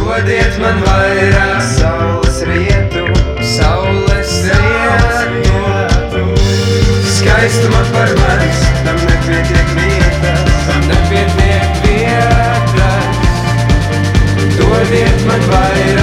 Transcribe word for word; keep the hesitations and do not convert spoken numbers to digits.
Dodiet man vairāk saules rietu, saules rietu. Skaistuma par maz, tam nepietiek vietas, tam nepietiek vietas. Dodiet man vairāk